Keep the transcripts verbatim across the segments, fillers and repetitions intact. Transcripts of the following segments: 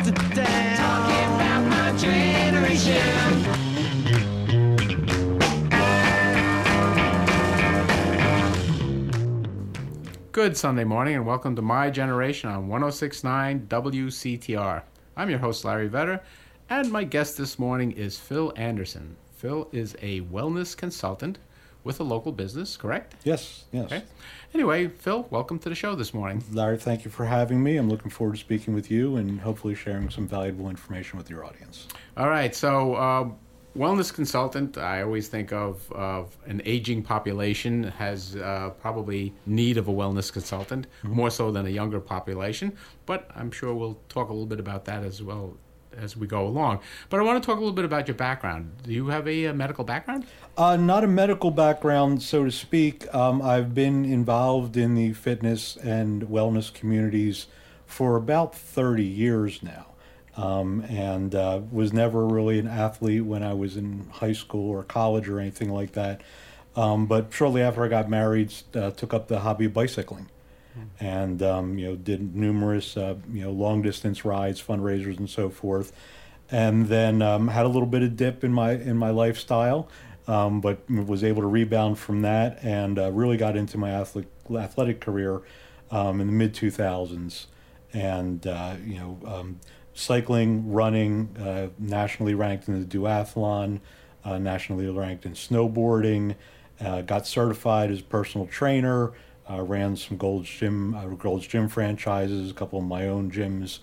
Amsterdam. Talking about my generation. Good Sunday morning and welcome to My Generation on one oh six point nine W C T R. I'm your host, Larry Vetter, and my guest this morning is Phil Anderson. Phil is a wellness consultant with a local business, correct? Yes, yes. Okay. Anyway, Phil, welcome to the show this morning. Larry, thank you for having me. I'm looking forward to speaking with you and hopefully sharing some valuable information with your audience. All right, so uh, wellness consultant, I always think of, of an aging population has uh, probably need of a wellness consultant, mm-hmm. more so than a younger population, but I'm sure we'll talk a little bit about that as well as we go along. But I want to talk a little bit about your background. Do you have a, a medical background? Uh, not a medical background, so to speak. Um, I've been involved in the fitness and wellness communities for about thirty years now. Um, and uh, was never really an athlete when I was in high school or college or anything like that. Um, but shortly after I got married, uh, took up the hobby of bicycling. And um, you know, did numerous uh, you know long distance rides, fundraisers, and so forth, and then um, had a little bit of dip in my in my lifestyle, um, but was able to rebound from that and uh, really got into my athletic athletic career um, in the mid two thousands, and uh, you know um, cycling, running, uh, nationally ranked in the duathlon, uh, nationally ranked in snowboarding, uh, got certified as a personal trainer. Uh, ran some Gold's Gym, uh, Gold's Gym franchises, a couple of my own gyms.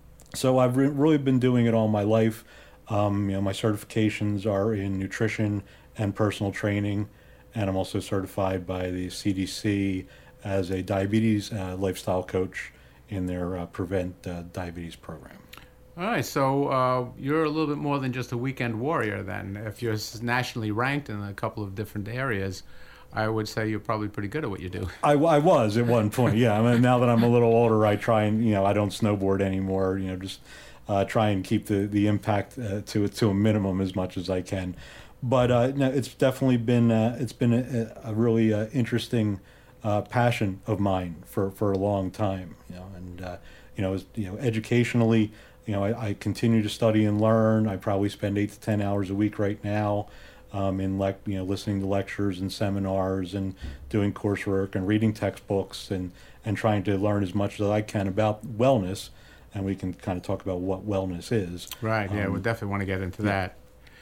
So I've re- really been doing it all my life. Um, you know, my certifications are in nutrition and personal training, and I'm also certified by the C D C as a diabetes uh, lifestyle coach in their uh, Prevent uh, Diabetes program. All right, so uh, you're a little bit more than just a weekend warrior then. If you're nationally ranked in a couple of different areas, I would say you're probably pretty good at what you do. I, I was at one point, yeah. I mean, now that I'm a little older, I try and, you know, I don't snowboard anymore, you know, just uh, try and keep the, the impact uh, to to a minimum as much as I can. But uh, no, it's definitely been, uh, it's been a, a really uh, interesting uh, passion of mine for, for a long time, you know, and, uh, you know, as, you know, educationally, you know, I, I continue to study and learn. I probably spend eight to ten hours a week right now. Um, in like you know, listening to lectures and seminars and doing coursework and reading textbooks and, and trying to learn as much as I can about wellness, and we can kind of talk about what wellness is. Right. Yeah, um, we definitely want to get into yeah. that.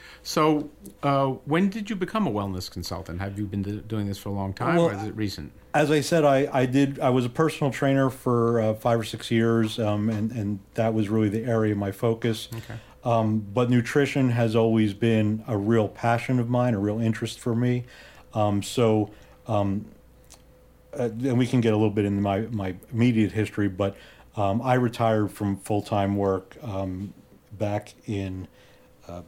So, uh, when did you become a wellness consultant? Have you been do- doing this for a long time, well, or is it recent? As I said, I, I did. I was a personal trainer for uh, five or six years, um, and and that was really the area of my focus. Okay. Um, but nutrition has always been a real passion of mine, a real interest for me. Um, so, um, uh, and we can get a little bit into my, my immediate history, but um, I retired from full-time work um, back in uh,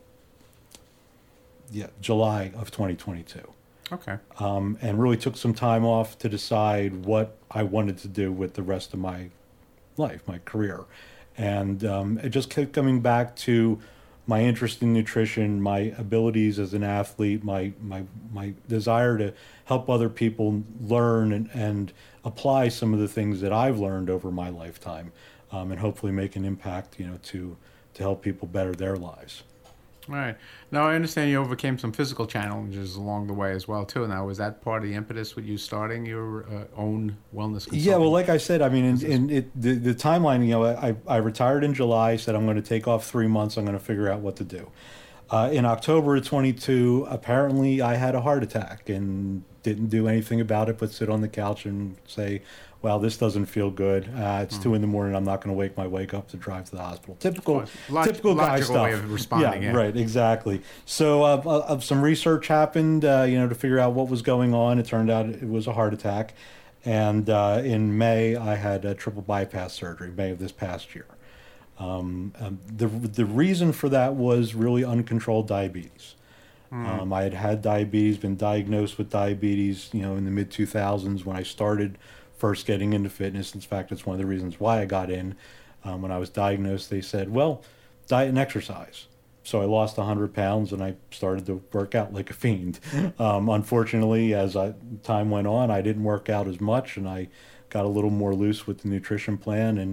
yeah July of twenty twenty-two. Okay. Um, and really took some time off to decide what I wanted to do with the rest of my life, my career. And um, it just kept coming back to my interest in nutrition, my abilities as an athlete, my my my desire to help other people learn and, and apply some of the things that I've learned over my lifetime, um, and hopefully make an impact, you know, to to help people better their lives. All right. Now, I understand you overcame some physical challenges along the way as well, too. Now, was that part of the impetus with you starting your uh, own wellness consulting? Yeah, well, like I said, I mean, in, in it, the, the timeline, you know, I, I retired in July, said I'm going to take off three months, I'm going to figure out what to do. Uh, in October of twenty-two, apparently I had a heart attack and didn't do anything about it but sit on the couch and say, well, this doesn't feel good. Uh, it's mm. two in the morning. I'm not going to wake my wake up to drive to the hospital. Typical, Log- typical guy stuff. Way of responding. Yeah, yeah, right, exactly. So uh, uh, some research happened, uh, you know, to figure out what was going on. It turned out it was a heart attack, and uh, in May I had a triple bypass surgery. May of this past year. Um, um, the the reason for that was really uncontrolled diabetes. Mm. Um, I had had diabetes, been diagnosed with diabetes, you know, in the mid two thousands when I started first getting into fitness. In fact, it's one of the reasons why I got in. Um, when I was diagnosed, they said, well, diet and exercise. So I lost one hundred pounds and I started to work out like a fiend. Um, unfortunately, as I, time went on, I didn't work out as much, and I got a little more loose with the nutrition plan and,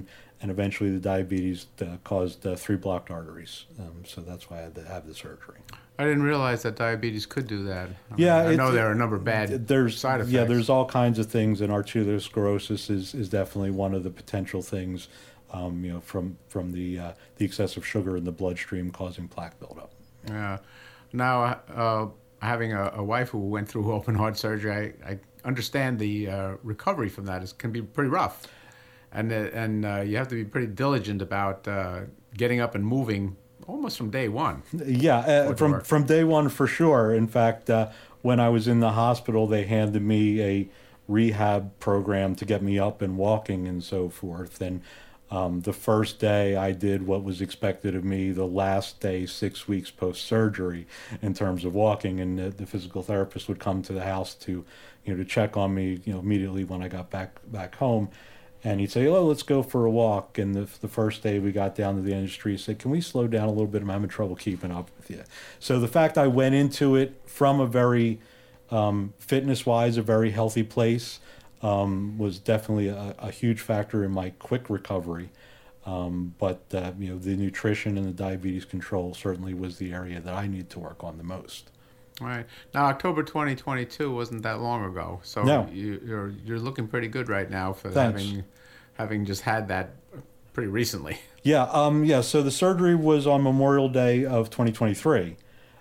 and eventually the diabetes uh, caused uh, three blocked arteries. Um, so that's why I had to have the surgery. I didn't realize that diabetes could do that. I Yeah, mean, I it's- know there are a number of bad there's side effects. Yeah, there's all kinds of things, and arteriosclerosis is, is definitely one of the potential things. Um, you know, from from the uh, the excessive sugar in the bloodstream causing plaque buildup. Yeah. Now, uh, having a, a wife who went through open heart surgery, I, I understand the uh, recovery from that is can be pretty rough, and uh, and uh, you have to be pretty diligent about uh, getting up and moving almost from day one. Yeah, uh, Would from work. from day one for sure. In fact, uh, when I was in the hospital, they handed me a rehab program to get me up and walking and so forth. And um, the first day I did what was expected of me. The last day, six weeks post surgery, in terms of walking, and the, the physical therapist would come to the house to, you know, to check on me, you know, immediately when I got back back home. And he'd say, "Oh, let's go for a walk." And the, the first day we got down to the end of the street, he said, "Can we slow down a little bit? I'm having trouble keeping up with you." So the fact I went into it from a very um, fitness-wise, a very healthy place, um, was definitely a, a huge factor in my quick recovery. Um, but uh, you know, the nutrition and the diabetes control certainly was the area that I need to work on the most. All right. Now, October twenty twenty-two wasn't that long ago, so No. you, you're you're looking pretty good right now for Thanks. having having just had that pretty recently. Yeah, um, yeah. So the surgery was on Memorial Day of twenty twenty-three,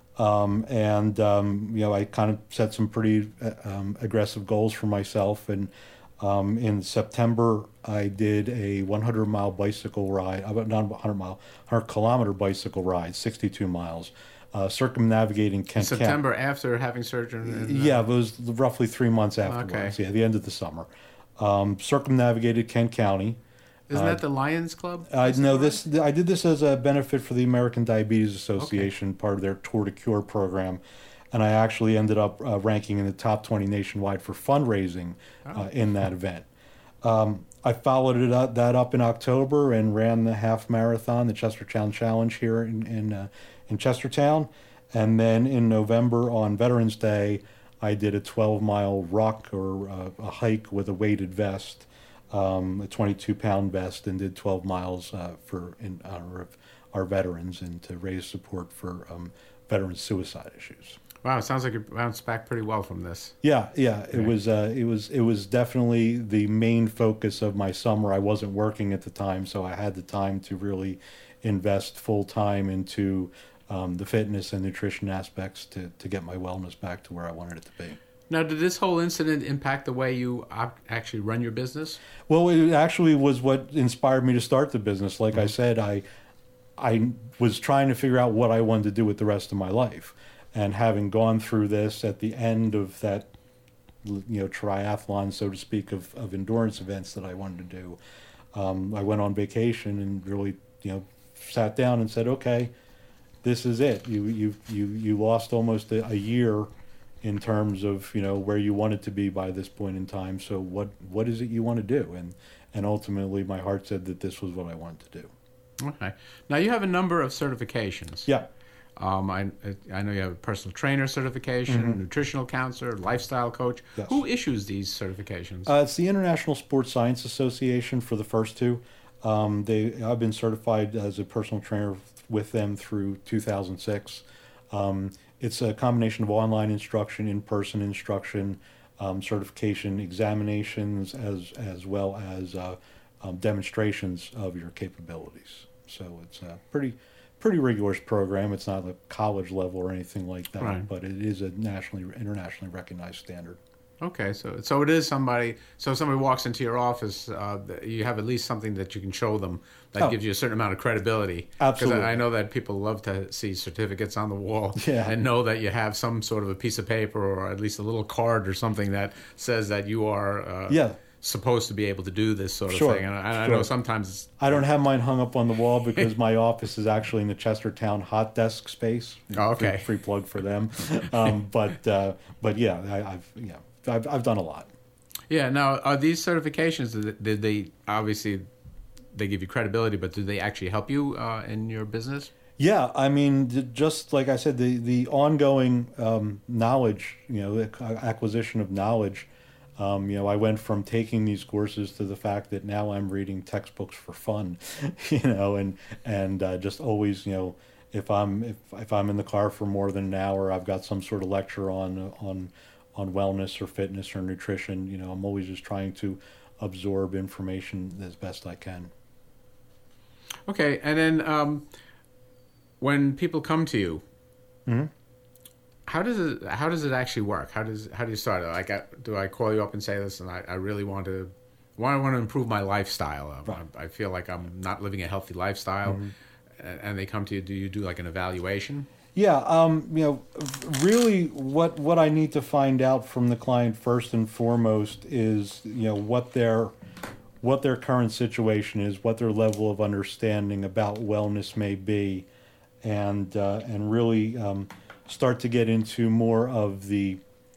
um, and um, you know, I kind of set some pretty uh, um, aggressive goals for myself. And um, in September, I did a hundred mile bicycle ride, about not one hundred mile, one hundred kilometer bicycle ride, sixty-two miles, uh, circumnavigating Kent County. September after having surgery. And, uh, Yeah, it was roughly three months afterwards. Okay. Yeah, the end of the summer. Um, circumnavigated Kent County. Isn't that the Lions Club? I know this. I did this as a benefit for the American Diabetes Association, part of their Tour to Cure program, and I actually ended up uh, ranking in the top twenty nationwide for fundraising uh, in that event. Um, I followed it up, that up in October and ran the half marathon, the Chestertown Challenge here in in, uh, in Chestertown, and then in November on Veterans Day, I did a twelve mile rock or uh, a hike with a weighted vest. Um, a twenty-two pound vest, and did twelve miles uh, for in honor of our veterans and to raise support for um, veteran suicide issues. Wow, it sounds like you bounced back pretty well from this. Yeah, yeah, it Right. was uh, it was it was definitely the main focus of my summer. I wasn't working at the time, so I had the time to really invest full time into um, the fitness and nutrition aspects to to get my wellness back to where I wanted it to be. Now, did this whole incident impact the way you op- actually run your business? Well, it actually was what inspired me to start the business. Like I said, I I was trying to figure out what I wanted to do with the rest of my life. And having gone through this at the end of that, you know, triathlon, so to speak, of, of endurance events that I wanted to do, um, I went on vacation and really, you know, sat down and said, okay, this is it. You you you you lost almost a, a year in terms of, you know, where you wanted to be by this point in time. So what what is it you want to do? And and ultimately my heart said that this was what I wanted to do. Okay. Now, you have a number of certifications. Yeah. Um, I, I know you have a personal trainer certification, nutritional counselor, lifestyle coach. Yes. Who issues these certifications? Uh, it's the International Sports Science Association for the first two. Um, they I've been certified as a personal trainer with them through two thousand six. Um, It's a combination of online instruction, in-person instruction, um, certification examinations, as as well as uh, um, demonstrations of your capabilities. So it's a pretty pretty rigorous program. It's not a college level or anything like that, Right. but it is a nationally internationally recognized standard. Okay, so so it is somebody. So if somebody walks into your office, uh, th- you have at least something that you can show them that Oh. gives you a certain amount of credibility. Absolutely. Because I, I know that people love to see certificates on the wall Yeah. and know that you have some sort of a piece of paper or at least a little card or something that says that you are uh, Yeah. supposed to be able to do this sort of Sure, thing. And I, I sure. know sometimes it's, I don't have mine hung up on the wall because my office is actually in the Chestertown hot desk space. Oh, okay. Free, free plug for them. Um, but uh, but yeah, I, I've yeah I've I've done a lot. yeah. Now, are these certifications? Did did they obviously they give you credibility, but do they actually help you uh, in your business? Yeah, I mean, j- just like I said, the the ongoing um, knowledge, you know, ac- acquisition of knowledge Um, you know, I went from taking these courses to the fact that now I'm reading textbooks for fun, you know, and and uh, just always, you know, if I'm if if I'm in the car for more than an hour, I've got some sort of lecture on on on wellness or fitness or nutrition. You know, I'm always just trying to absorb information as best I can. Okay, and then um, when people come to you, Mm-hmm. how does it how does it actually work? How does how do you start it? Like, I, do I call you up and say, listen, I, I really want to want to want to improve my lifestyle. I, Right. I feel like I'm not living a healthy lifestyle, Mm-hmm. and, and they come to you. Do you do like an evaluation? Yeah, um, you know, really, what what I need to find out from the client first and foremost is, you know, what their what their current situation is, what their level of understanding about wellness may be, and uh, and really um, start to get into more of the.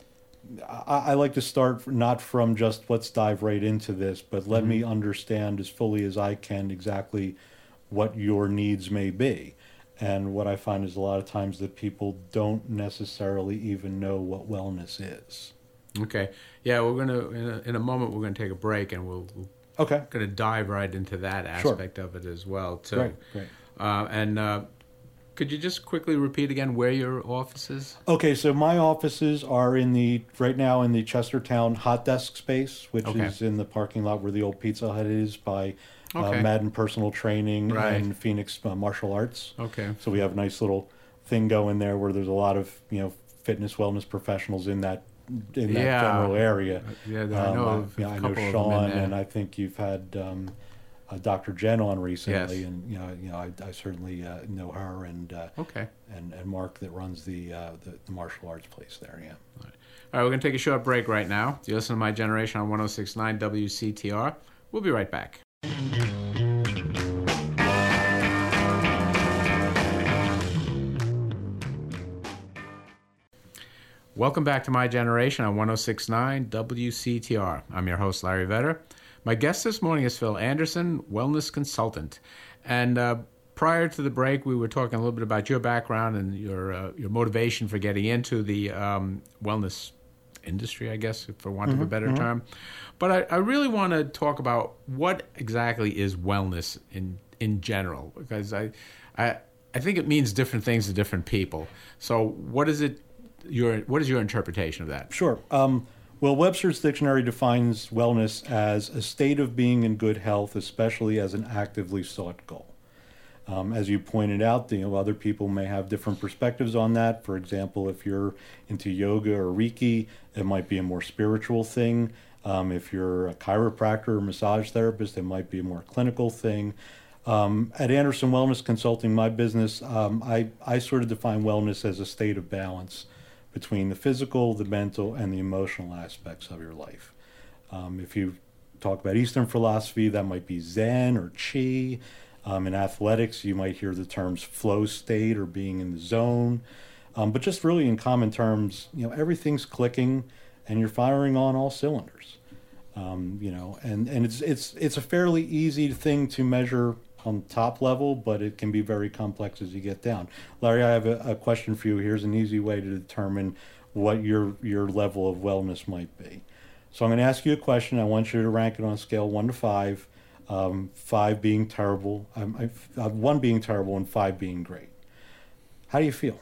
I, I like to start not from just let's dive right into this, but let me understand as fully as I can exactly what your needs may be. And what I find is a lot of times that people don't necessarily even know what wellness is. Okay, yeah, we're gonna in a, in a moment we're gonna take a break, and we'll, we're Okay. gonna dive right into that Sure. aspect of it as well too. Great, great. Uh, and uh, could you just quickly repeat again where your office is? Okay, so my offices are in the right now in the Chestertown hot desk space, which Okay. is in the parking lot where the old Pizza Hut is by uh, Okay. Madden Personal Training Right. and Phoenix uh, Martial Arts. Okay. So we have a nice little thing going there where there's a lot of you know fitness wellness professionals in that in that Yeah. general area. Yeah, I know Um, of you a know, I know couple of them in Sean, there. and I think you've had um, uh, Doctor Jen on recently, Yes. and you know, you know, I, I certainly uh, know her and uh, Okay. and and Mark that runs the, uh, the the martial arts place there. Yeah. All right, we're going to take a short break right now. You listen to My Generation on one oh six point nine W C T R. We'll be right back. Welcome back to My Generation on one oh six point nine W C T R. I'm your host, Larry Vetter. My guest this morning is Phil Anderson, wellness consultant. And uh, prior to the break, we were talking a little bit about your background and your uh, your motivation for getting into the um, wellness industry, I guess, for want of a better term. But I, I really want to talk about what exactly is wellness in in general, because I, I I think it means different things to different people. So what is it? Your what is your interpretation of that? Sure. Um, well, Webster's dictionary defines wellness as a state of being in good health, especially as an actively sought goal. Um, as you pointed out, you know, other people may have different perspectives on that. For example, if you're into yoga or Reiki, it might be a more spiritual thing. Um, if you're a chiropractor or massage therapist, it might be a more clinical thing. Um, at Anderson Wellness Consulting, my business, um, I, I sort of define wellness as a state of balance between the physical, the mental, and the emotional aspects of your life. Um, if you talk about Eastern philosophy, that might be Zen or Qi. Um, in athletics, you might hear the terms flow state or being in the zone. Um, but just really in common terms, you know, everything's clicking and you're firing on all cylinders. Um, you know, and, and it's it's it's a fairly easy thing to measure on top level, but it can be very complex as you get down. Larry, I have a, a question for you. Here's an easy way to determine what your your level of wellness might be. So I'm going to ask you a question. I want you to rank it on a scale one to five, um, five being terrible, um, I, uh, one being terrible, and five being great. How do you feel?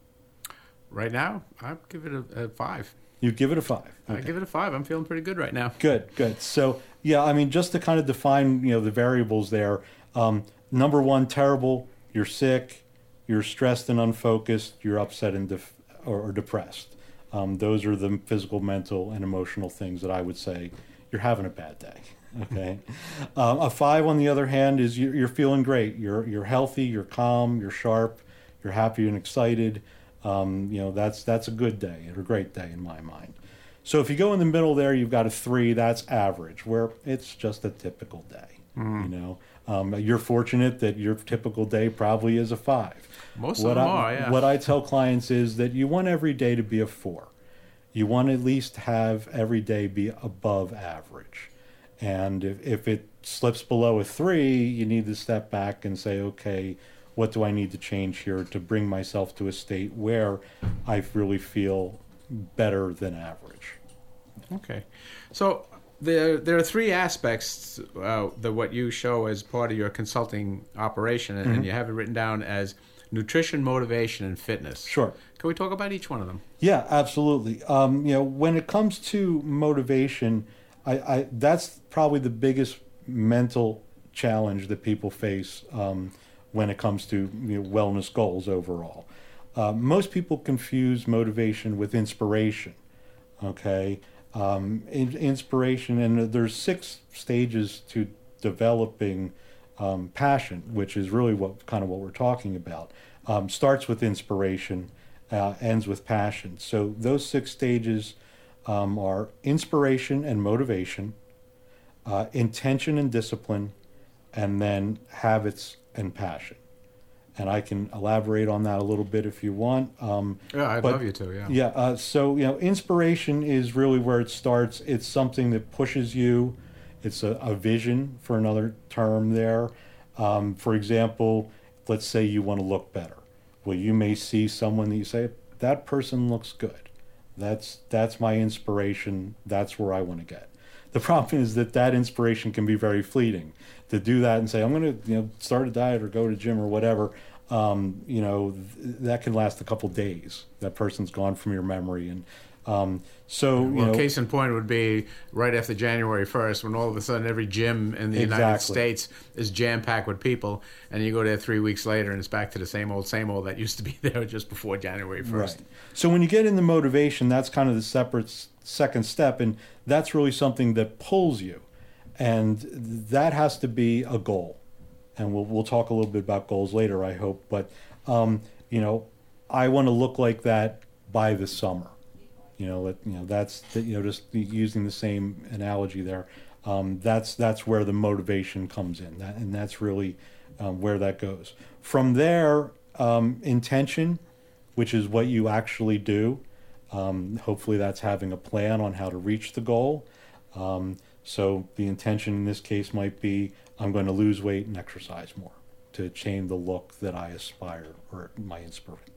Right now, I'd give it a, a five. You give it a five. I give it a five. I'm feeling pretty good right now. Good, good. So, yeah, I mean, just to kind of define, you know, the variables there. Um, number one, terrible. You're sick. You're stressed and unfocused. You're upset and def- or, or depressed. Um, those are the physical, mental, and emotional things that I would say you're having a bad day. Okay. um, a five, on the other hand, is you're, you're feeling great. You're you're healthy. You're calm. You're sharp. You're happy and excited. Um, you know, that's that's a good day, or a great day in my mind. So if you go in the middle there, you've got a three. That's average, where it's just a typical day. Mm. You know, um, you're fortunate that your typical day probably is a five. Most what of them I, are, yeah. What I tell clients is that you want every day to be a four. You want to at least have every day be above average. And if, if it slips below a three, you need to step back and say, okay, what do I need to change here to bring myself to a state where I really feel better than average? Okay, so there there are three aspects uh, that what you show as part of your consulting operation, and, Mm-hmm. and you have it written down as nutrition, motivation, and fitness. Sure. Can we talk about each one of them? Yeah, absolutely. Um, you know, when it comes to motivation, I, I that's probably the biggest mental challenge that people face um, when it comes to you know, wellness goals overall. Uh, most people confuse motivation with inspiration. Okay, um, in, inspiration, and there's six stages to developing um, passion, which is really what kind of what we're talking about. Um, starts with inspiration, uh, ends with passion. So those six stages um, are inspiration and motivation, uh, intention and discipline, and then habits and passion. And I can elaborate on that a little bit if you want. Um, Yeah, I'd but- love you to. Yeah. yeah, uh, so you know, inspiration is really where it starts. It's something that pushes you. It's a, a vision, for another term there. Um, for example, let's say you want to look better. Well, you may see someone that you say, that person looks good. That's that's my inspiration. That's where I want to get. The problem is that that inspiration can be very fleeting. To do that and say, I'm going to you know start a diet or go to gym or whatever, um, you know, th- that can last a couple days. That person's gone from your memory. And um, so, you Well, know, case in point would be right after January first, when all of a sudden every gym in the United Exactly. States is jam-packed with people, and you go there three weeks later and it's back to the same old, same old that used to be there just before January first. Right. So when you get into motivation, that's kind of the separate s- second step, and that's really something that pulls you, and that has to be a goal. And we'll we'll talk a little bit about goals later, I hope. But um, you know, I want to look like that by the summer. You know, let, you know that's the, you know just using the same analogy there. Um, that's that's where the motivation comes in, that, and that's really um, where that goes. From there, um, intention, which is what you actually do. Um, hopefully, that's having a plan on how to reach the goal. Um, so the intention in this case might be, I'm going to lose weight and exercise more to change the look that I aspire or my inspiration.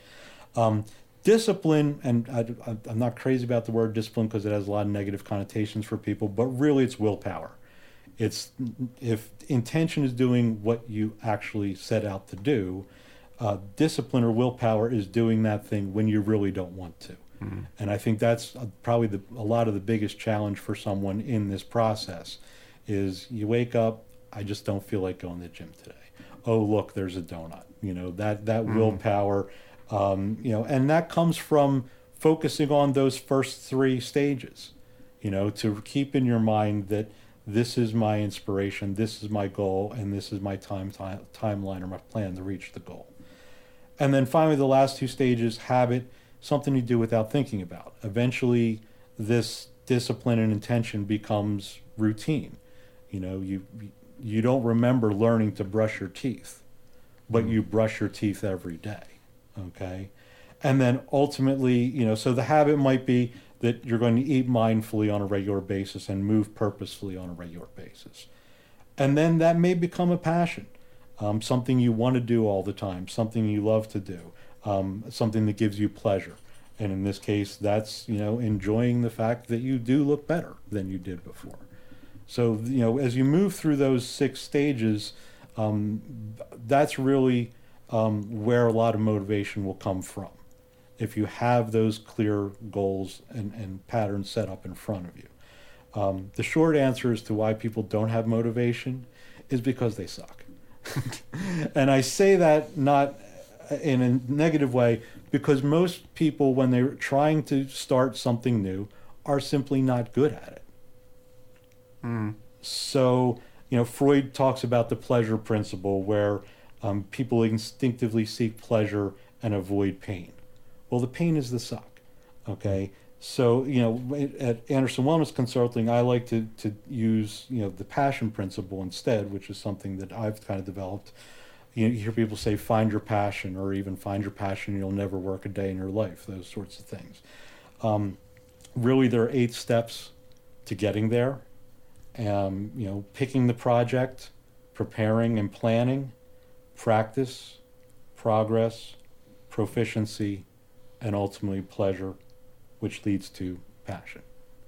Um, discipline, and I, I, I'm not crazy about the word discipline because it has a lot of negative connotations for people, but really it's willpower. It's if intention is doing what you actually set out to do, uh, discipline or willpower is doing that thing when you really don't want to. Mm-hmm. And I think that's probably the, a lot of the biggest challenge for someone in this process is you wake up, I just don't feel like going to the gym today. Oh, look, there's a donut. You know, that, that mm-hmm. willpower, um, you know, and that comes from focusing on those first three stages, you know, to keep in your mind that this is my inspiration, this is my goal, and this is my time, time timeline or my plan to reach the goal. And then finally, the last two stages, habit, something you do without thinking about. Eventually, this discipline and intention becomes routine. You know, you you don't remember learning to brush your teeth, but mm. you brush your teeth every day, okay? And then ultimately, you know, so the habit might be that you're going to eat mindfully on a regular basis and move purposefully on a regular basis. And then that may become a passion, um, something you want to do all the time, something you love to do. Um, something that gives you pleasure. And in this case, that's, you know, enjoying the fact that you do look better than you did before. So, you know, as you move through those six stages, um, that's really um, where a lot of motivation will come from. If you have those clear goals and, and patterns set up in front of you. Um, the short answer as to why people don't have motivation is because they suck. And I say that not in a negative way, because most people, when they're trying to start something new, are simply not good at it. Mm. So, you know, Freud talks about the pleasure principle, where um, people instinctively seek pleasure and avoid pain. Well, the pain is the suck, okay? So, you know, at Anderson Wellness Consulting, I like to, to use, you know, the passion principle instead, which is something that I've kind of developed. You hear people say, find your passion, or even find your passion, you'll never work a day in your life, those sorts of things. Um, really, there are eight steps to getting there. Um, you know, picking the project, preparing and planning, practice, progress, proficiency, and ultimately pleasure, which leads to passion.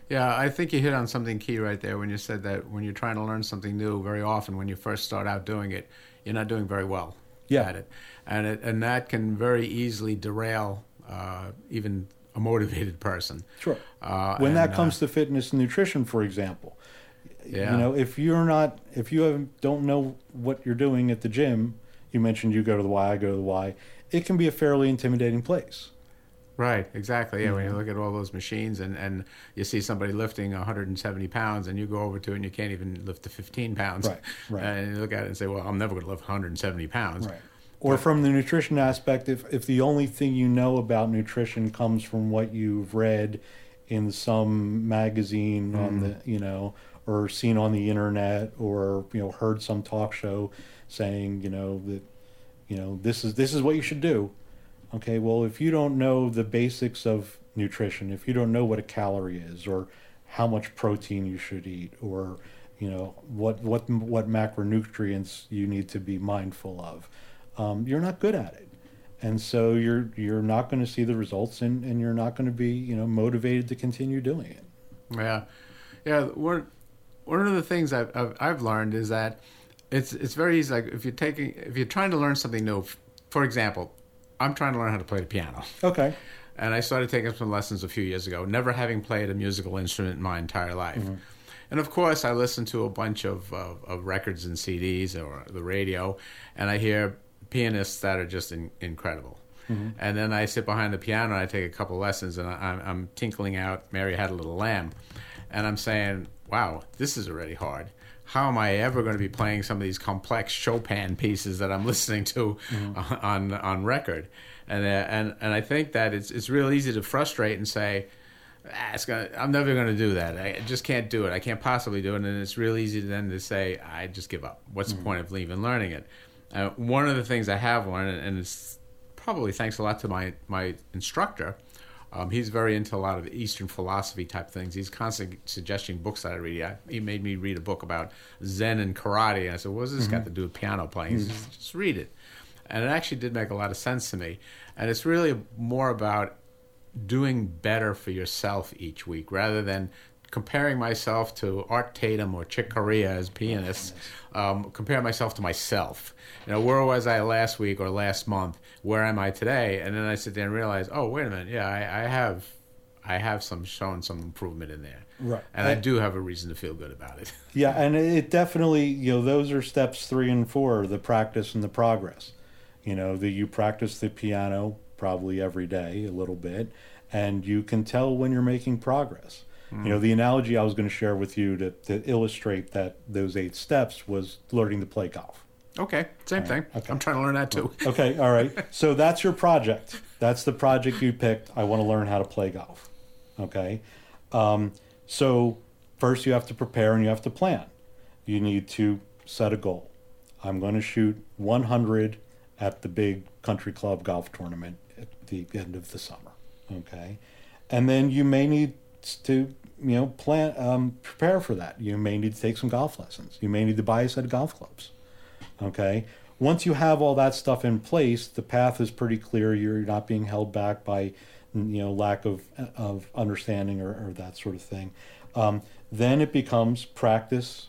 Yeah, I think you hit on something key right there when you said that when you're trying to learn something new, very often when you first start out doing it, you're not doing very well Yeah. at it. And it, and that can very easily derail uh, even a motivated person. Sure. Uh, When that and, comes uh, to fitness and nutrition, for example, Yeah. you know, if you're not, if you haven't, don't know what you're doing at the gym, you mentioned you go to the Y, I go to the Y, it can be a fairly intimidating place. Right, exactly. Yeah, when you look at all those machines and, and you see somebody lifting one hundred seventy pounds and you go over to it and you can't even lift the fifteen pounds. Right, right. And you look at it and say, well, I'm never going to lift one hundred seventy pounds. Right. Or from the nutrition aspect, if, if the only thing you know about nutrition comes from what you've read in some magazine on the, you know, or seen on the internet, or, you know, heard some talk show saying, you know, that, you know, this is this is what you should do. Okay, well, if you don't know the basics of nutrition, if you don't know what a calorie is, or how much protein you should eat, or, you know, what what what macronutrients you need to be mindful of, um, you're not good at it, and so you're you're not going to see the results, and, and you're not going to be, you know, motivated to continue doing it. Yeah, yeah. One one of the things I've I've, I've learned is that it's it's very easy. Like if you're taking if you're trying to learn something new, for example, I'm trying to learn how to play the piano. Okay. And I started taking some lessons a few years ago, never having played a musical instrument in my entire life. Mm-hmm. And of course, I listen to a bunch of, of, of records and C Ds or the radio, and I hear pianists that are just in, incredible. Mm-hmm. And then I sit behind the piano and I take a couple lessons, and I, I'm, I'm tinkling out Mary Had a Little Lamb. And I'm saying, wow, this is already hard. How am I ever going to be playing some of these complex Chopin pieces that I'm listening to mm-hmm. on on record? And uh, and and I think that it's it's real easy to frustrate and say, ah, it's gonna, I'm never going to do that. I just can't do it. I can't possibly do it. And it's real easy then to say, I just give up. What's mm-hmm. the point of even learning it? Uh, one of the things I have learned, and it's probably thanks a lot to my my instructor. Um, he's very into a lot of Eastern philosophy type things. He's constantly suggesting books that I read. I, he made me read a book about Zen and karate. And I said, what does this mm-hmm. got to do with piano playing? He says, just read it. And it actually did make a lot of sense to me. And it's really more about doing better for yourself each week rather than comparing myself to Art Tatum or Chick Corea as pianists. Um, compare myself to myself. You know, where was I last week or last month? Where am I today? And then I sit there and realize, oh, wait a minute, yeah, I, I have, I have some shown some improvement in there, right? And I, I do have a reason to feel good about it. Yeah, and it definitely, you know, those are steps three and four: the practice and the progress. You know, that you practice the piano probably every day a little bit, and you can tell when you're making progress. Mm. You know, the analogy I was going to share with you to, to illustrate that those eight steps was learning to play golf. Okay, same thing. Okay. I'm trying to learn that too. Okay, all right. So that's your project. That's the project you picked. I want to learn how to play golf. Okay. Um, so first you have to prepare and you have to plan. You need to set a goal. I'm going to shoot one hundred at the big country club golf tournament at the end of the summer. Okay. And then you may need to, you know, plan, um, prepare for that. You may need to take some golf lessons. You may need to buy a set of golf clubs. Okay. Once you have all that stuff in place, the path is pretty clear. You're not being held back by, you know, lack of of understanding or, or that sort of thing. Um, then it becomes practice.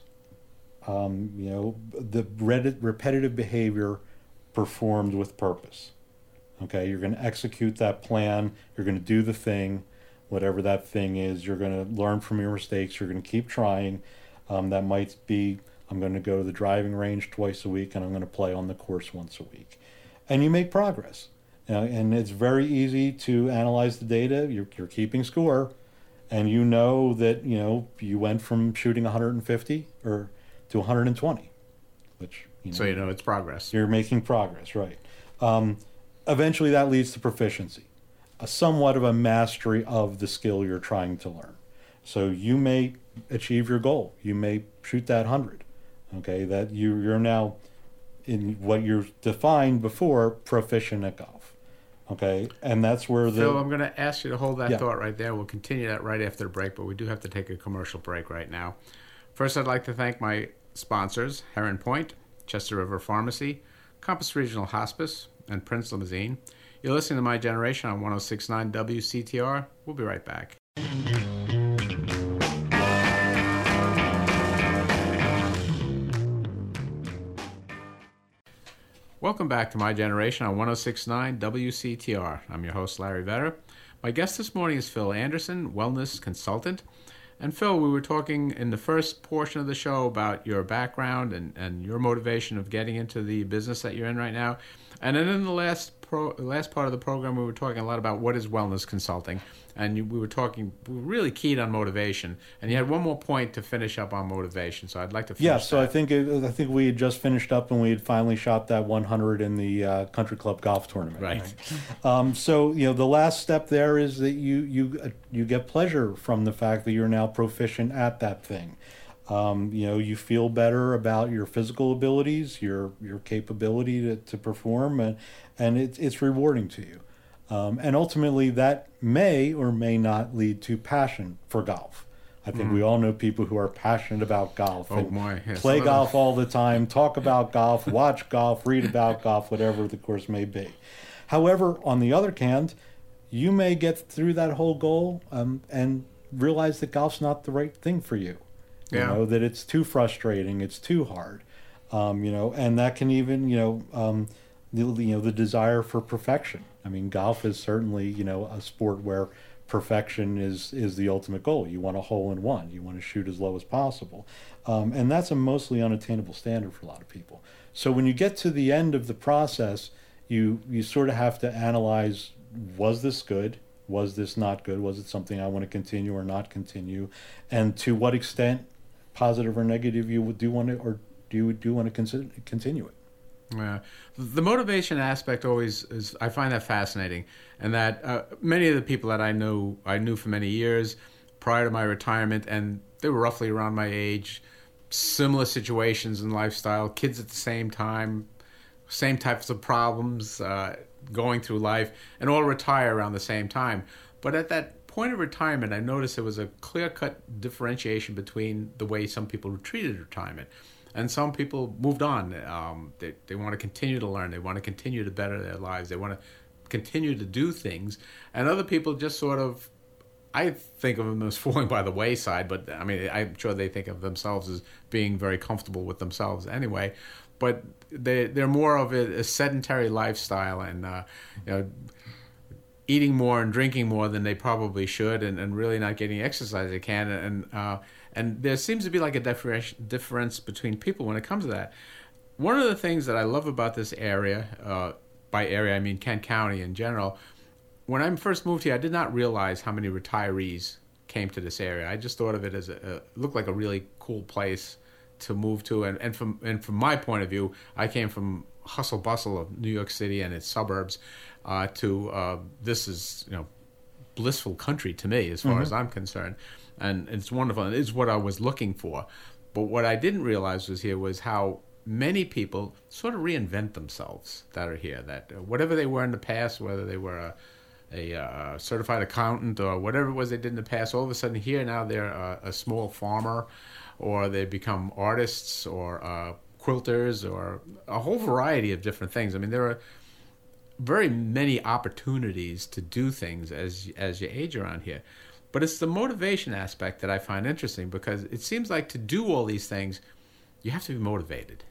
Um, you know, the repetitive behavior performed with purpose. Okay, you're going to execute that plan. You're going to do the thing, whatever that thing is. You're going to learn from your mistakes. You're going to keep trying. Um, that might be, I'm going to go to the driving range twice a week, and I'm going to play on the course once a week. And you make progress. You know, and it's very easy to analyze the data. You're, you're keeping score, and you know that, you know, you went from shooting one hundred fifty or to one hundred twenty, which, you know, so you know it's progress. You're making progress, right? Um, eventually, that leads to proficiency, a somewhat of a mastery of the skill you're trying to learn. So you may achieve your goal. You may shoot that hundred. Okay, that you you're now in what you defined before proficient at golf. Okay, and that's where the Phil, I'm going to ask you to hold that yeah. thought right there. We'll continue that right after the break, but we do have to take a commercial break right now. First, I'd like to thank my sponsors, Heron Point, Chester River Pharmacy, Compass Regional Hospice, and Prince Limousine. You're listening to My Generation on one oh six point nine W C T R. We'll be right back. Welcome back to My Generation on one oh six point nine W C T R. I'm your host, Larry Vetter. My guest this morning is Phil Anderson, wellness consultant. And Phil, we were talking in the first portion of the show about your background and, and your motivation of getting into the business that you're in right now. And then in the last pro, last part of the program, we were talking a lot about what is wellness consulting. And you, we were talking, we were really keyed on motivation. And you had one more point to finish up on motivation. So I'd like to finish Yeah, so that. I think it, I think we had just finished up and we had finally shot that one hundred in the uh, country club golf tournament. Right. Um, so you know the last step there is that you you uh, you get pleasure from the fact that you're now proficient at that thing. Um, you know you feel better about your physical abilities, your your capability to, to perform, and and it's it's rewarding to you. Um, and ultimately, that may or may not lead to passion for golf. I think mm. we all know people who are passionate about golf oh, and my. Yes. play golf all the time, talk about golf, watch golf, read about golf, whatever the course may be. However, on the other hand, you may get through that whole goal um, and realize that golf's not the right thing for you. You yeah. know, that it's too frustrating, it's too hard. Um, you know, and that can even, you know, um, the, you know, the desire for perfection. I mean, golf is certainly, you know, a sport where perfection is is the ultimate goal. You want a hole in one. You want to shoot as low as possible. Um, and that's a mostly unattainable standard for a lot of people. So when you get to the end of the process, you you sort of have to analyze, was this good? Was this not good? Was it something I want to continue or not continue? And to what extent, positive or negative, you would do want to, or do you do want to consider, continue it? Yeah, the motivation aspect always is, I find that fascinating, and that uh, many of the people that I knew, I knew for many years prior to my retirement, and they were roughly around my age, similar situations in lifestyle, kids at the same time, same types of problems uh, going through life, and all retire around the same time. But at that point of retirement, I noticed there was a clear-cut differentiation between the way some people treated retirement. And some people moved on. Um, they they want to continue to learn. They want to continue to better their lives. They want to continue to do things. And other people just sort of, I think of them as falling by the wayside. But I mean, I'm sure they think of themselves as being very comfortable with themselves anyway. But they they're more of a, a sedentary lifestyle, and uh, you know, eating more and drinking more than they probably should, and, and really not getting exercise they can. And uh, And there seems to be like a difference difference between people when it comes to that. One of the things that I love about this area, uh, by area I mean Kent County in general, when I first moved here, I did not realize how many retirees came to this area. I just thought of it as a, a looked like a really cool place to move to. And, and from and from my point of view, I came from hustle bustle of New York City and its suburbs uh, to uh, this is you know blissful country to me as far mm-hmm. as I'm concerned. And it's wonderful, and it's what I was looking for. But what I didn't realize was here was how many people sort of reinvent themselves that are here. That uh, whatever they were in the past, whether they were a, a uh, certified accountant or whatever it was they did in the past, all of a sudden here now they're a, a small farmer, or they become artists or uh, quilters, or a whole variety of different things. I mean, there are very many opportunities to do things as as you age around here. But it's the motivation aspect that I find interesting, because it seems like to do all these things, you have to be motivated.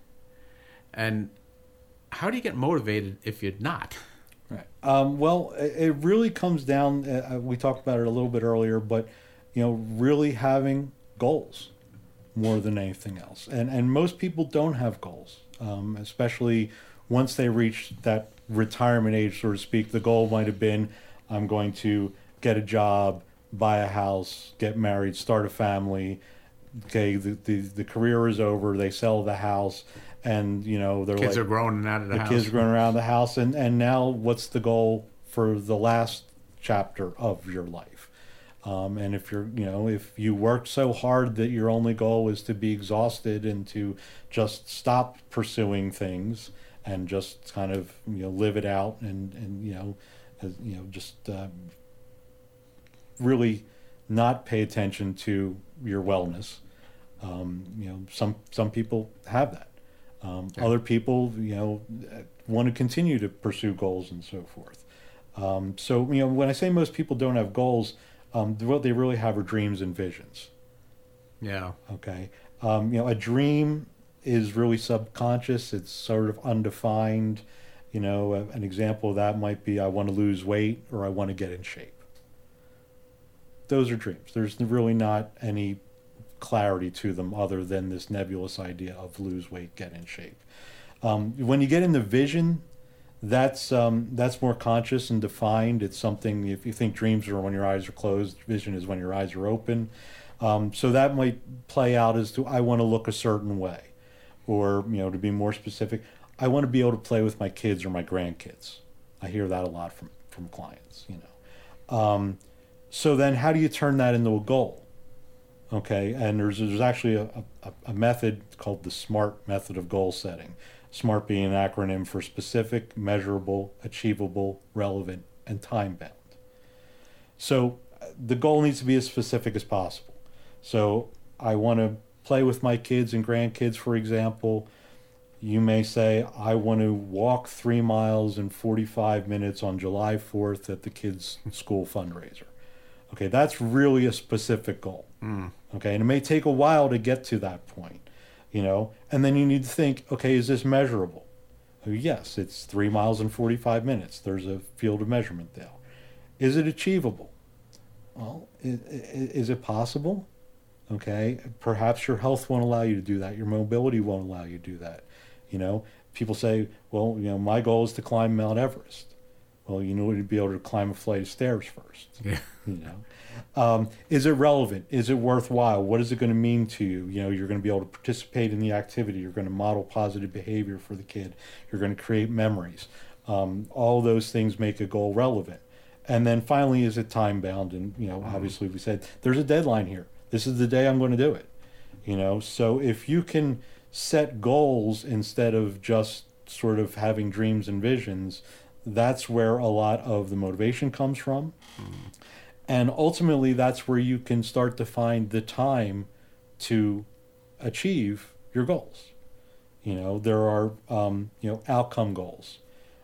And how do you get motivated if you're not? Right. Um, well, it really comes down, uh, we talked about it a little bit earlier, but, you know, really having goals more than anything else. And, and most people don't have goals, um, especially once they reach that retirement age, so to speak. The goal might have been, I'm going to get a job, buy a house, get married, start a family. Okay, the, the, the career is over. They sell the house, and you know they're kids like, are growing and out of the, the house. kids are growing around the house, and and now what's the goal for the last chapter of your life? Um, and if you're you know if you worked so hard that your only goal is to be exhausted and to just stop pursuing things and just kind of you know live it out and and you know as, you know just uh, really not pay attention to your wellness. Um, you know, some some people have that. Um, yeah. Other people, you know, want to continue to pursue goals and so forth. Um, so, you know, when I say most people don't have goals, um, what they really have are dreams and visions. Yeah. Okay. Um, you know, a dream is really subconscious. It's sort of undefined. You know, a- an example of that might be I want to lose weight or I want to get in shape. Those are dreams. There's really not any clarity to them other than this nebulous idea of lose weight, get in shape. Um, when you get into vision, that's um, that's more conscious and defined. It's something, if you think dreams are when your eyes are closed, vision is when your eyes are open. Um, so that might play out as to I want to look a certain way, or, you know, to be more specific, I want to be able to play with my kids or my grandkids. I hear that a lot from from clients. You know, um, so then how do you turn that into a goal? Okay, and there's there's actually a, a, a method called the SMART method of goal setting. SMART being an acronym for specific, measurable, achievable, relevant, and time-bound. So uh, the goal needs to be as specific as possible. So I want to play with my kids and grandkids, for example. You may say, I want to walk three miles in forty-five minutes on July fourth at the kids' school fundraiser. Okay, that's really a specific goal. Mm. Okay, and it may take a while to get to that point, you know, and then you need to think, okay, is this measurable? Oh, yes, it's three miles in forty-five minutes. There's a field of measurement there. Is it achievable? Well, is, is it possible? Okay, perhaps your health won't allow you to do that. Your mobility won't allow you to do that. You know, people say, well, you know, my goal is to climb Mount Everest. Well, you know, to be able to climb a flight of stairs first. Yeah. You know, um, is it relevant? Is it worthwhile? What is it going to mean to you? You know, you're going to be able to participate in the activity. You're going to model positive behavior for the kid. You're going to create memories. Um, all those things make a goal relevant. And then finally, is it time bound? And, you know, obviously we said there's a deadline here. This is the day I'm going to do it. You know, so if you can set goals instead of just sort of having dreams and visions, that's where a lot of the motivation comes from. Mm. And ultimately, that's where you can start to find the time to achieve your goals. You know, there are, um, you know, outcome goals.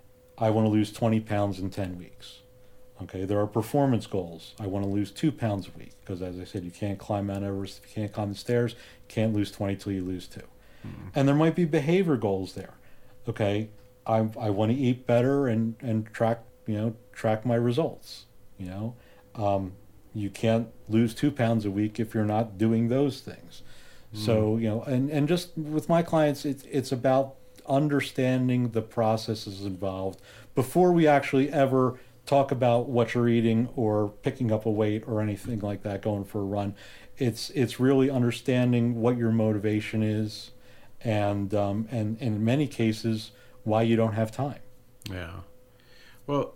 I want to lose twenty pounds in ten weeks. Okay, there are performance goals. I want to lose two pounds a week because, as I said, you can't climb Mount Everest if you can't climb the stairs. You can't lose twenty till you lose two. Mm. And there might be behavior goals there. Okay, I I want to eat better and, and track, you know, track my results. You know, um, you can't lose two pounds a week if you're not doing those things. Mm. So, you know, and, and just with my clients, it's it's about understanding the processes involved before we actually ever talk about what you're eating or picking up a weight or anything like that, going for a run. It's it's really understanding what your motivation is, and um, and, and in many cases why you don't have time. Yeah. Well,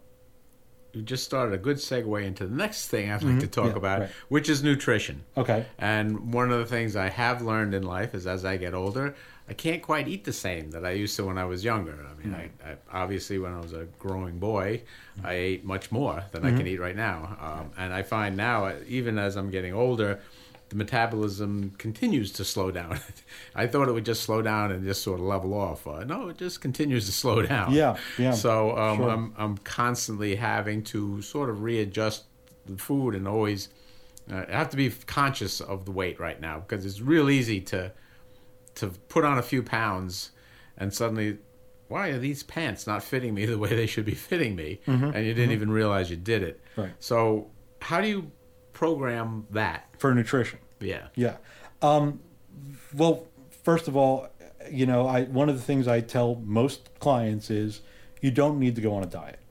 you just started a good segue into the next thing I'd like Mm-hmm. to talk Yeah, about, right. which is nutrition. Okay. And one of the things I have learned in life is as I get older, I can't quite eat the same that I used to when I was younger. I mean, Mm-hmm. I, I obviously when I was a growing boy, I ate much more than I can eat right now. Um, and I find now, even as I'm getting older, the metabolism continues to slow down. I thought it would just slow down and just sort of level off. Uh, no, it just continues to slow down. Yeah, yeah. So um, Sure. I'm I'm constantly having to sort of readjust the food and always uh, I have to be conscious of the weight right now because it's real easy to to put on a few pounds and suddenly, why are these pants not fitting me the way they should be fitting me? Mm-hmm. And you didn't mm-hmm. even realize you did it. Right. So how do you program that? For nutrition. Yeah. Yeah. Um, well, first of all, you know, I one of the things I tell most clients is you don't need to go on a diet.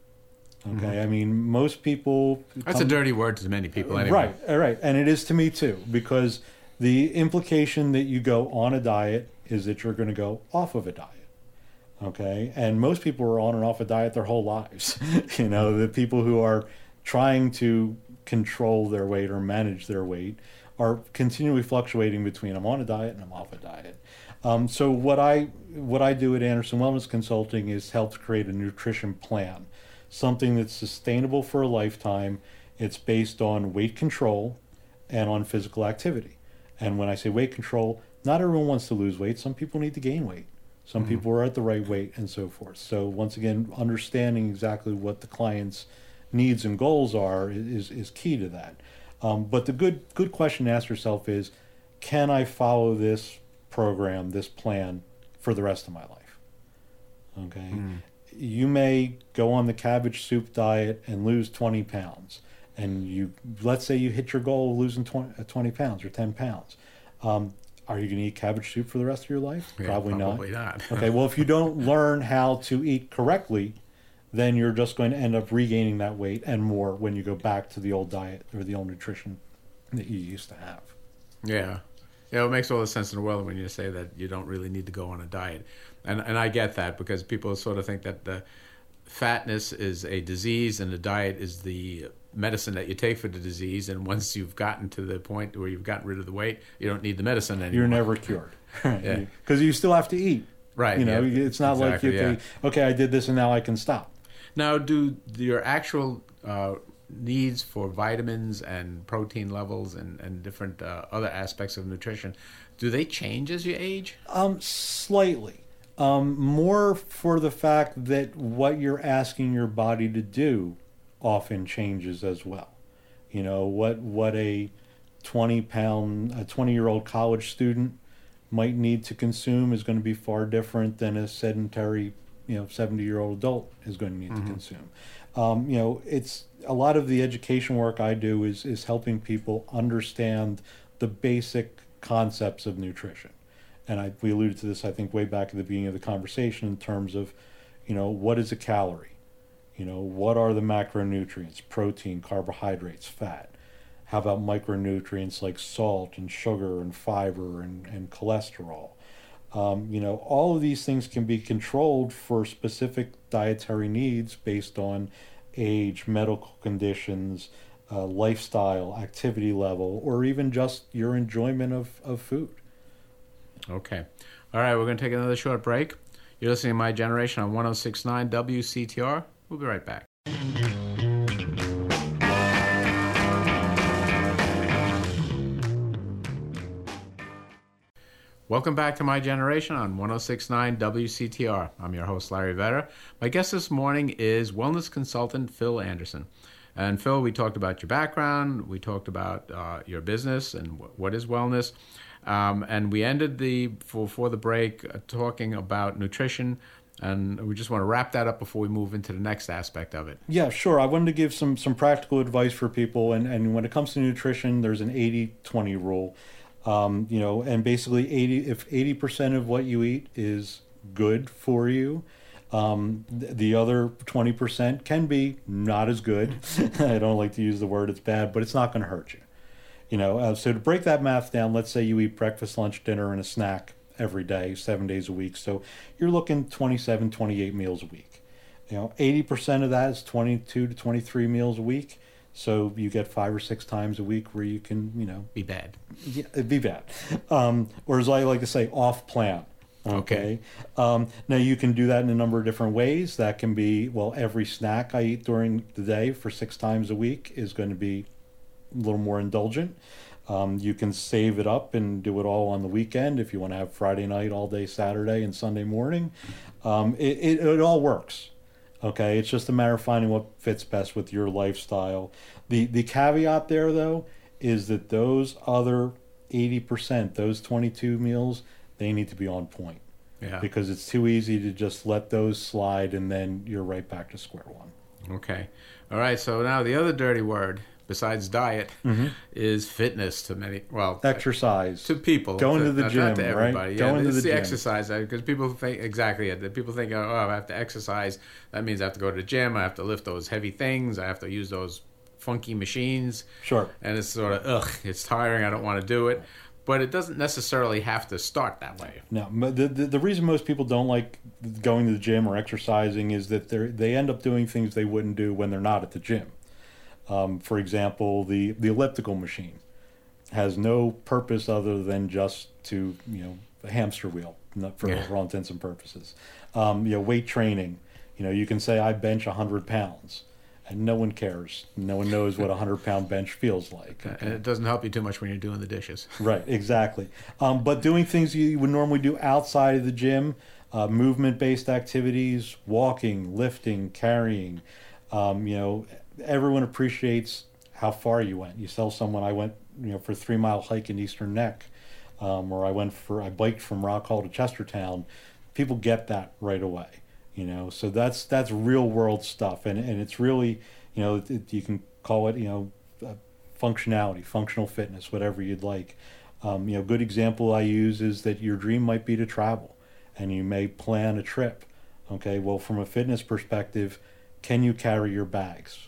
Okay. Mm-hmm. I mean, most people. That's come, a dirty word to many people anyway. Right. Right. And it is to me too, because the implication that you go on a diet is that you're going to go off of a diet. Okay. And most people are on and off a diet their whole lives. You know, the people who are trying to control their weight or manage their weight are continually fluctuating between I'm on a diet and I'm off a diet. Um, so what I what I do at Anderson Wellness Consulting is help to create a nutrition plan, something that's sustainable for a lifetime. It's based on weight control and on physical activity. And when I say weight control, not everyone wants to lose weight. Some people need to gain weight. Some mm-hmm. people are at the right weight and so forth. So once again, understanding exactly what the client's needs and goals are is, is key to that. Um, but the good good question to ask yourself is, can I follow this program, this plan for the rest of my life. Okay? Mm. You may go on the cabbage soup diet and lose twenty pounds. And you, let's say you hit your goal of losing twenty, uh, twenty pounds or ten pounds. Um, are you going to eat cabbage soup for the rest of your life? Yeah, Probably, probably not. not. Okay, well, if you don't learn how to eat correctly, then you're just going to end up regaining that weight and more when you go back to the old diet or the old nutrition that you used to have. Yeah. Yeah, it makes all the sense in the world when you say that you don't really need to go on a diet. And and I get that, because people sort of think that the fatness is a disease and the diet is the medicine that you take for the disease. And once you've gotten to the point where you've gotten rid of the weight, you don't need the medicine anymore. You're never cured. Yeah. Because you still have to eat. Right. You know, yeah. it's not Exactly, like, you, okay, yeah. okay, I did this and now I can stop. Now, do your actual uh, needs for vitamins and protein levels and, and different uh, other aspects of nutrition, do they change as you age? Um, slightly. Um, more for the fact that what you're asking your body to do often changes as well. You know, what what a twenty pound, a twenty year old college student might need to consume is going to be far different than a sedentary, you know, seventy year old adult is going to need Mm-hmm. to consume. Um, you know, it's a lot of the education work I do is is helping people understand the basic concepts of nutrition. And I, we alluded to this, I think, way back at the beginning of the conversation in terms of, you know, what is a calorie? You know, what are the macronutrients? Protein, carbohydrates, fat. How about micronutrients like salt and sugar and fiber and, and cholesterol? Um, you know, all of these things can be controlled for specific dietary needs based on age, medical conditions, uh, lifestyle, activity level, or even just your enjoyment of, of food. Okay. All right, we're going to take another short break. You're listening to My Generation on one oh six point nine W C T R. We'll be right back. Welcome back to My Generation on one oh six point nine W C T R. I'm your host, Larry Vedder. My guest this morning is wellness consultant Phil Anderson. And Phil, we talked about your background, we talked about uh, your business and w- what is wellness, um, and we ended the for, for the break uh, talking about nutrition, and we just want to wrap that up before we move into the next aspect of it. Yeah, sure. I wanted to give some some practical advice for people, and, and when it comes to nutrition, there's an eighty twenty rule. Um, you know, and basically eighty if eighty percent of what you eat is good for you, um, th- the other twenty percent can be not as good. I don't like to use the word it's bad, but it's not going to hurt you. You know, uh, so to break that math down, let's say you eat breakfast, lunch, dinner, and a snack every day, seven days a week. So you're looking twenty-seven, twenty-eight meals a week. You know, eighty percent of that is twenty-two to twenty-three meals a week. So you get five or six times a week where you can, you know, Be bad. yeah, it'd be bad. Um, or as I like to say, off plan. Okay. Okay. Um, now you can do that in a number of different ways. That can be, well, every snack I eat during the day for six times a week is going to be a little more indulgent. Um, you can save it up and do it all on the weekend if you want to have Friday night all day, Saturday and Sunday morning. Um, it, it, it all works. Okay, it's just a matter of finding what fits best with your lifestyle. The the caveat there, though, is that those other eighty percent, those twenty-two meals, they need to be on point. Yeah. Because it's too easy to just let those slide and then you're right back to square one. Okay. All right, so now the other dirty word, besides diet, Mm-hmm. is fitness to many, well, Exercise. to people. Going to the not, gym, not to right? everybody. Yeah, Going to it's the the, gym. exercise, because people think, exactly, yeah, people think, oh, I have to exercise. That means I have to go to the gym, I have to lift those heavy things, I have to use those funky machines. Sure. And it's sort of, ugh, it's tiring, I don't want to do it. But it doesn't necessarily have to start that way. No, but the, the the reason most people don't like going to the gym or exercising is that they they end up doing things they wouldn't do when they're not at the gym. Um, for example, the the elliptical machine has no purpose other than just to, you know, a hamster wheel, not for, Yeah. for all intents and purposes. Um, you know, weight training. You know, you can say I bench a hundred pounds, and no one cares. No one knows what a hundred pound bench feels like. And it doesn't help you too much when you're doing the dishes. Right, exactly. Um, but doing things you would normally do outside of the gym, uh, movement-based activities, walking, lifting, carrying, um, you know, everyone appreciates how far you went. You tell someone, I went, you know, for a three-mile hike in Eastern Neck. um, or I went for I biked from Rock Hall to Chestertown. People get that right away, you know. So that's that's real world stuff, and and it's really, you know, it, you can call it, you know, uh, functionality, functional fitness, whatever you'd like. Um, you know, good example I use is that your dream might be to travel, and you may plan a trip. Okay, well, from a fitness perspective, can you carry your bags?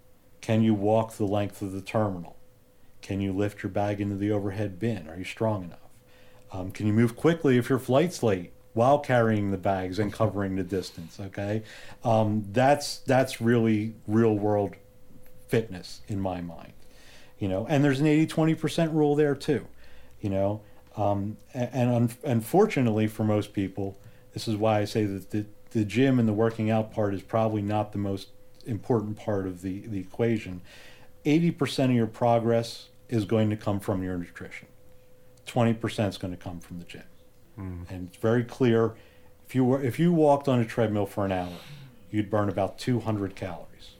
Can you walk the length of the terminal? Can you lift your bag into the overhead bin? Are you strong enough? Um, can you move quickly if your flight's late while carrying the bags and covering the distance? Okay, um, that's that's really real world fitness in my mind. You know, and there's an eighty twenty percent rule there too. You know, um, and, and un- unfortunately for most people, this is why I say that the, the gym and the working out part is probably not the most important part of the, the equation. eighty percent of your progress is going to come from your nutrition. twenty percent is going to come from the gym. Mm. And it's very clear, if you were, if you walked on a treadmill for an hour, you'd burn about two hundred calories.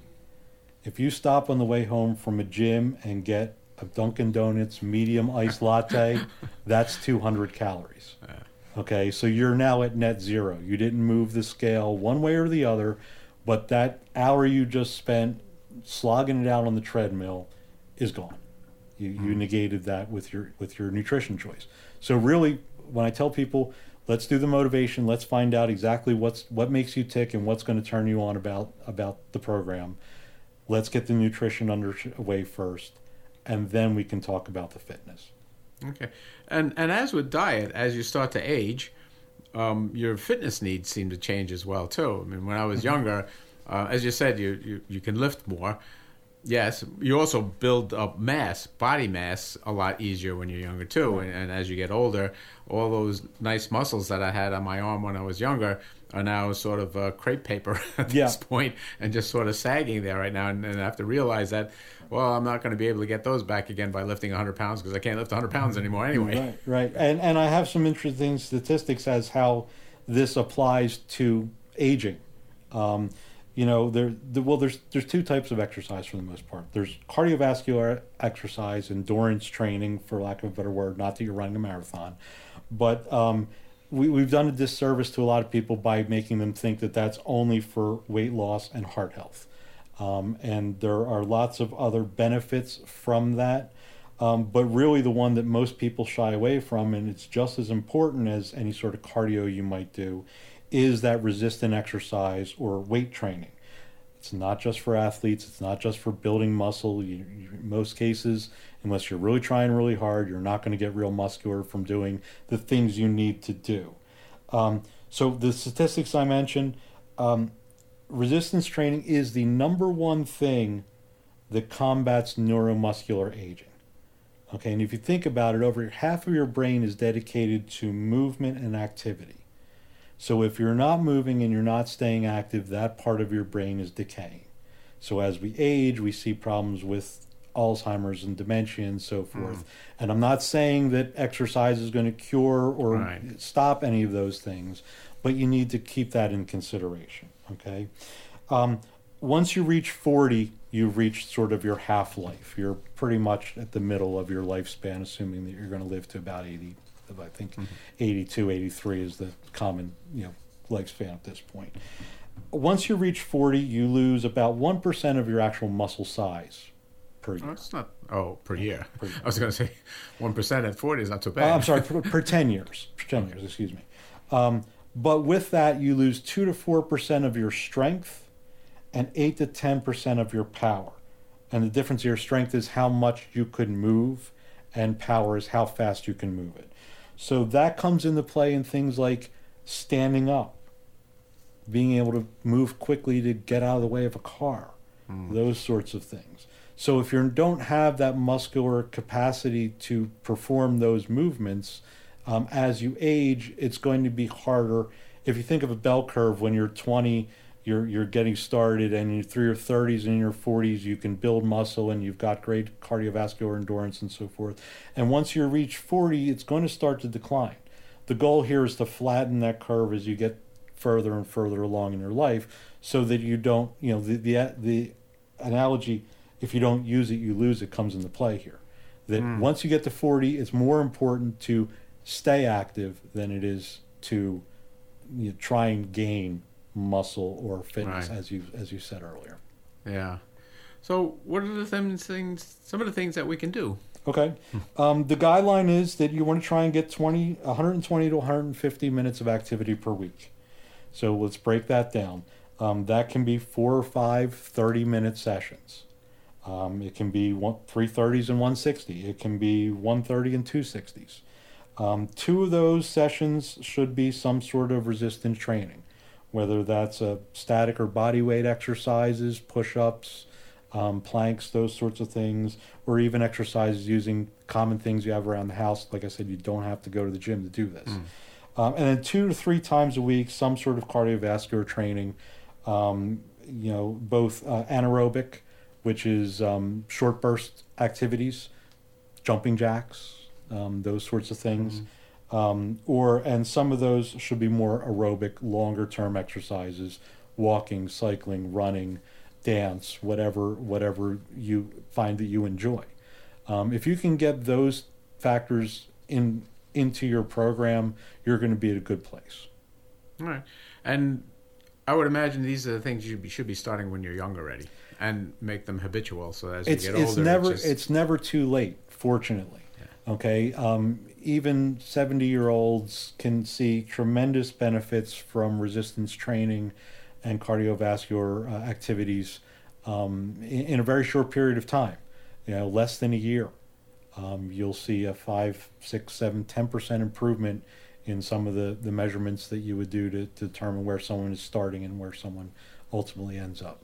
If you stop on the way home from a gym and get a Dunkin' Donuts medium iced latte, that's two hundred calories. Okay, so you're now at net zero. You didn't move the scale one way or the other, but that hour you just spent slogging it out on the treadmill is gone. You, you negated that with your with your nutrition choice. So really, when I tell people, let's do the motivation, let's find out exactly what's what makes you tick and what's going to turn you on about about the program. Let's get the nutrition underway first, and then we can talk about the fitness. Okay, and and as with diet, as you start to age, um, your fitness needs seem to change as well too. I mean, when I was younger, uh, as you said, you, you you can lift more. Yes, you also build up mass, body mass, a lot easier when you're younger too. And, and as you get older, all those nice muscles that I had on my arm when I was younger are now sort of uh, crepe paper at yeah. this point and just sort of sagging there right now. And, and I have to realize that, well, I'm not going to be able to get those back again by lifting one hundred pounds because I can't lift one hundred pounds anymore anyway. Right, right. And, and I have some interesting statistics as how this applies to aging. Um, You know, there. The, well, there's there's two types of exercise for the most part. There's cardiovascular exercise, endurance training, for lack of a better word. Not that you're running a marathon, but um, we we've done a disservice to a lot of people by making them think that that's only for weight loss and heart health. Um, and there are lots of other benefits from that, um, but really the one that most people shy away from, and it's just as important as any sort of cardio you might do, is that resistant exercise or weight training. It's not just for athletes. It's not just for building muscle. You, you, in most cases, unless you're really trying really hard, you're not going to get real muscular from doing the things you need to do. Um, so the statistics I mentioned, um, resistance training is the number one thing that combats neuromuscular aging. Okay, and if you think about it, over half of your brain is dedicated to movement and activity. So if you're not moving and you're not staying active, that part of your brain is decaying. So as we age, we see problems with Alzheimer's and dementia and so forth. Mm. And I'm not saying that exercise is going to cure or right. stop any of those things, but you need to keep that in consideration, okay? Um, once you reach forty, you've reached sort of your half-life. You're pretty much at the middle of your lifespan, assuming that you're going to live to about eighty. I think mm-hmm. eighty-two, eighty-three is the common, you know, lifespan at this point. Once you reach forty, you lose about one percent of your actual muscle size per year. Oh, it's not, oh, per year. Per year. I was going to say one percent at forty is not too bad. Uh, I'm sorry, per, per ten years. Per ten years, excuse me. Um, but with that, you lose two to four percent of your strength and eight to ten percent of your power. And the difference here, strength is how much you could move, and power is how fast you can move it. So that comes into play in things like standing up, being able to move quickly to get out of the way of a car, mm. those sorts of things. So if you don't have that muscular capacity to perform those movements, um, as you age, it's going to be harder. If you think of a bell curve, when you're twenty, you're you're getting started, and you're through your thirties and your forties, you can build muscle and you've got great cardiovascular endurance and so forth. And once you reach forty, it's going to start to decline. The goal here is to flatten that curve as you get further and further along in your life, so that you don't, you know, the the the analogy, if you don't use it, you lose it, comes into play here. That Mm. once you get to forty, it's more important to stay active than it is to you know, try and gain muscle or fitness, Right. as you as you said earlier. Yeah. So, what are the things, things, some of the things that we can do? Okay. Um, the guideline is that you want to try and get twenty, one hundred twenty to one hundred fifty minutes of activity per week. So let's break that down. Um, that can be four or five thirty-minute sessions. Um, it can be one, three thirties and one sixty. It can be one thirty and two sixties. Um, two of those sessions should be some sort of resistance training, whether that's a static or body weight exercises, push-ups, um, planks, those sorts of things, or even exercises using common things you have around the house. Like I said, you don't have to go to the gym to do this. Mm. Um, and then two to three times a week, some sort of cardiovascular training, um, you know, both uh, anaerobic, which is um, short burst activities, jumping jacks, um, those sorts of things. Mm. Um, or and some of those should be more aerobic, longer term exercises, walking, cycling, running, dance, whatever whatever you find that you enjoy. Um, if you can get those factors in into your program, you're going to be at a good place. All right. And I would imagine these are the things you be, should be starting when you're young already, and make them habitual. So as It's you get it's older, never it's, it's just, never too late, fortunately. Okay, um, even seventy-year-olds can see tremendous benefits from resistance training and cardiovascular uh, activities um, in, in a very short period of time. You know, less than a year, um, you'll see a five, six, seven, ten percent improvement in some of the, the measurements that you would do to, to determine where someone is starting and where someone ultimately ends up.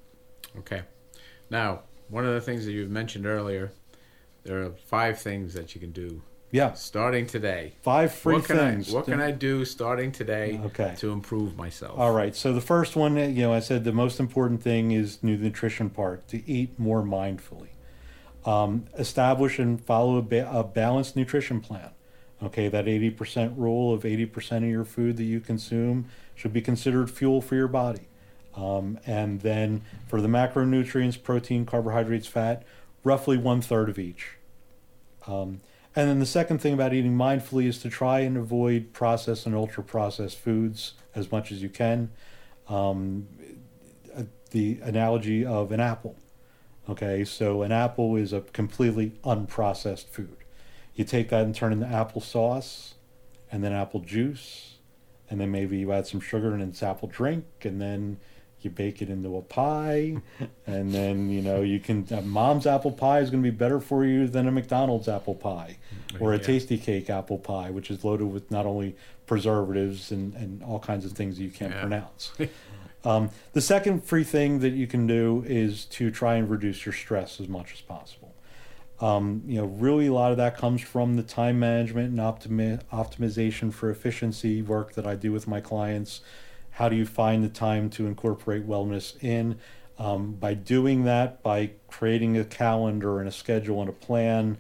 Okay. Now, one of the things that you mentioned earlier, there are five things that you can do Yeah, starting today. five free what can things. I, what can I do starting today Okay. to improve myself? All right. So the first one, you know, I said the most important thing is the nutrition part, to eat more mindfully. Um, establish and follow a, ba- a balanced nutrition plan. Okay, that eighty percent rule of eighty percent of your food that you consume should be considered fuel for your body. Um, and then for the macronutrients, protein, carbohydrates, fat, roughly one third of each. Um, and then the second thing about eating mindfully is to try and avoid processed and ultra processed foods as much as you can. Um, the analogy of an apple. Okay, so an apple is a completely unprocessed food. You take that and turn it into applesauce, and then apple juice, and then maybe you add some sugar and it's apple drink, and then you bake it into a pie, and then you know you can. Uh, Mom's apple pie is going to be better for you than a McDonald's apple pie, or a Yeah. Tasty Cake apple pie, which is loaded with not only preservatives and, and all kinds of things you can't Yeah. pronounce. Um, the second free thing that you can do is to try and reduce your stress as much as possible. Um, you know, really a lot of that comes from the time management and optimi- optimization for efficiency work that I do with my clients. How do you find the time to incorporate wellness in? Um, by doing that, by creating a calendar and a schedule and a plan,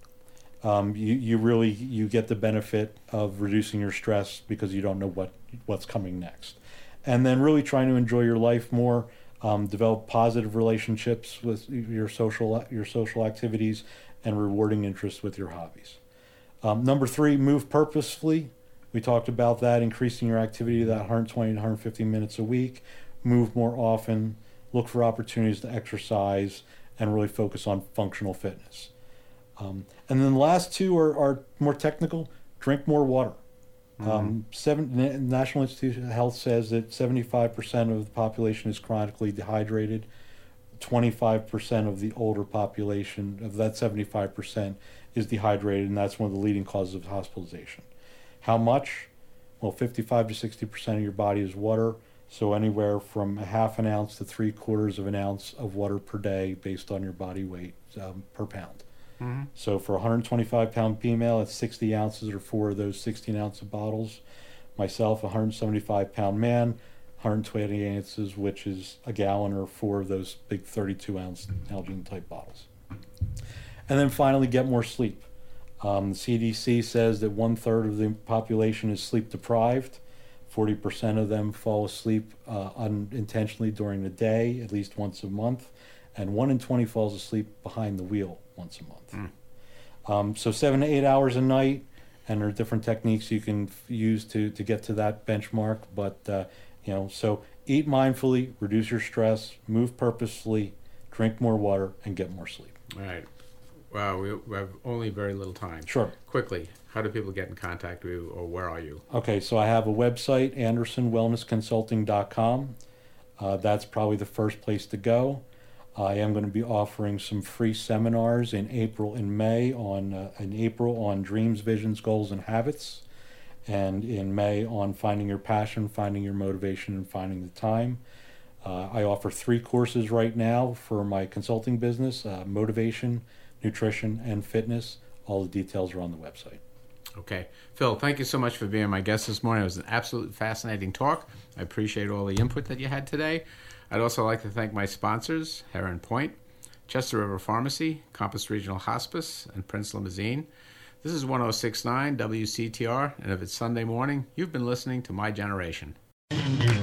um, you, you really you get the benefit of reducing your stress because you don't know what what's coming next. And then really trying to enjoy your life more, um, develop positive relationships with your social your social activities, and rewarding interests with your hobbies. Um, number three, move purposefully. We talked about that, increasing your activity to that one hundred twenty to one hundred fifty minutes a week. Move more often, look for opportunities to exercise, and really focus on functional fitness. Um, and then the last two are, are more technical. Drink more water. Mm-hmm. Um, seven, National Institute of Health says that seventy-five percent of the population is chronically dehydrated. twenty-five percent of the older population, of that seventy-five percent, is dehydrated, and that's one of the leading causes of hospitalization. How much? Well, fifty-five to sixty percent of your body is water, so anywhere from a half an ounce to three quarters of an ounce of water per day based on your body weight um, per pound. Mm-hmm. So for a one hundred twenty-five pound female, it's sixty ounces or four of those sixteen ounce bottles. Myself, a one hundred seventy-five pound man, one hundred twenty ounces, which is a gallon or four of those big thirty-two ounce Nalgene type bottles. And then finally, get more sleep. Um, the C D C says that one third of the population is sleep deprived. forty percent of them fall asleep uh, unintentionally during the day, at least once a month. And one in twenty falls asleep behind the wheel once a month. Mm. Um, so seven to eight hours a night, and there are different techniques you can f- use to, to get to that benchmark. But, uh, you know, so eat mindfully, reduce your stress, move purposefully, drink more water, and get more sleep. All right. Wow, we, we have only very little time. Sure. Quickly, how do people get in contact with you, or where are you? Okay, so I have a website, anderson wellness consulting dot com. Uh, that's probably the first place to go. I am going to be offering some free seminars in April and May on uh, in April on dreams, visions, goals, and habits, and in May on finding your passion, finding your motivation, and finding the time. Uh, I offer three courses right now for my consulting business: uh, motivation, nutrition, and fitness. All the details are on the website. Okay. Phil, thank you so much for being my guest this morning. It was an absolutely fascinating talk. I appreciate all the input that you had today. I'd also like to thank my sponsors, Heron Point, Chester River Pharmacy, Compass Regional Hospice, and Prince Limousine. This is one oh six point nine W C T R, and if it's Sunday morning, you've been listening to My Generation.